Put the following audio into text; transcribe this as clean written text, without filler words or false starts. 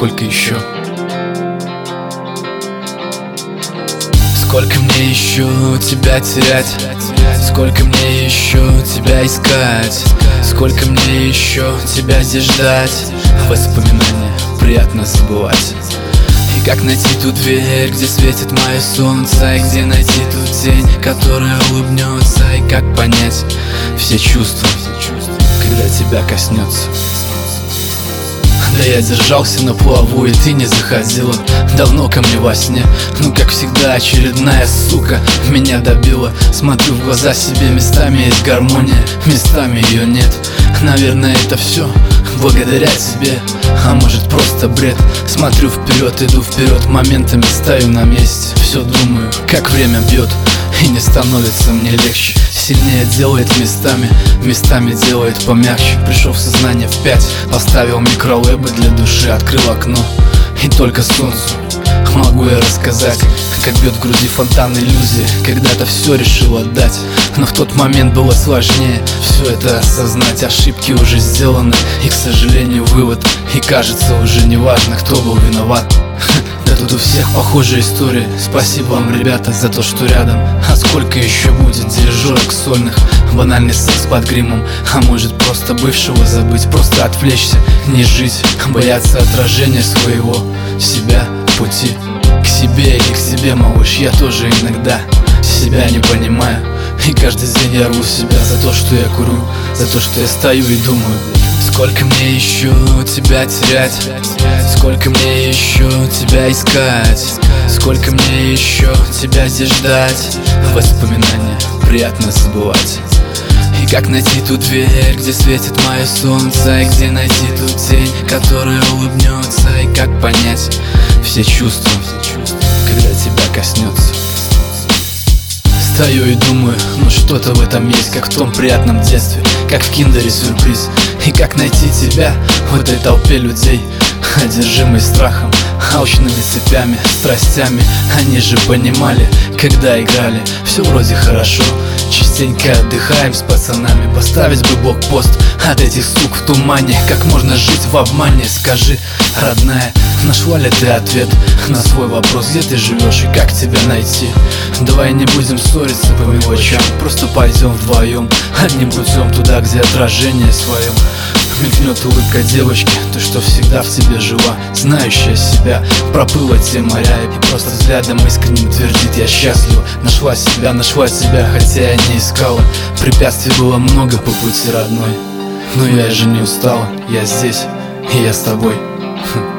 сколько еще? Сколько мне еще тебя терять? Сколько мне еще тебя искать? Сколько мне еще тебя здесь ждать? Воспоминания приятно забывать. И как найти ту дверь, где светит мое солнце? И где найти ту тень, которая улыбнется? И как понять все чувства, когда тебя коснется? Да я держался на плаву, и ты не заходила давно ко мне во сне. Ну как всегда, очередная сука меня добила. Смотрю в глаза себе, местами есть гармония, местами ее нет. Наверное, это все благодаря тебе, а может просто бред. Смотрю вперед, иду вперед, моментами стою на месте. Все думаю, как время бьет, и не становится мне легче. Сильнее делает местами, местами делает помягче. Пришел в сознание в 5, поставил микролэбы для души, открыл окно, и только солнцу могу я рассказать, как бьет в груди фонтан иллюзии. Когда-то все решил отдать, но в тот момент было сложнее все это осознать. Ошибки уже сделаны, и, к сожалению, вывод. И кажется, уже не важно, кто был виноват. Да тут у всех похожая история. Спасибо вам, ребята, за то, что рядом. А сколько еще будет дирижерок сольных? Банальный секс под гримом, а может просто бывшего забыть, просто отвлечься, не жить, бояться отражения своего себя, пути к себе или к себе, малыш. Я тоже иногда себя не понимаю, и каждый день я рву себя за то, что я курю, за то, что я стою и думаю: сколько мне еще тебя терять? Сколько мне еще тебя искать? Сколько мне еще тебя здесь ждать? Воспоминания приятно забывать. И как найти ту дверь, где светит мое солнце? И где найти ту тень, которая улыбнется? И как понять все чувства, когда тебя коснется? Стою и думаю, ну что-то в этом есть, как в том приятном детстве, как в киндере сюрприз. И как найти тебя в этой толпе людей, одержимой страхом, алчными цепями, страстями. Они же понимали, когда играли, все вроде хорошо. Частенько отдыхаем с пацанами, поставить бы блокпост от этих сук в тумане. Как можно жить в обмане, скажи, родная, нашла ли ты ответ на свой вопрос, где ты живешь и как тебя найти? Давай не будем ссориться по мелочам, просто пойдем вдвоем одним путем туда, где отражение своем мелькнет улыбка девочки, той, что всегда в тебе жила, знающая себя, проплыла те моря и просто взглядом искренним твердит: я счастлива, нашла себя, хотя я не искала. Препятствий было много по пути, родной, но я же не устала, я здесь, и я с тобой.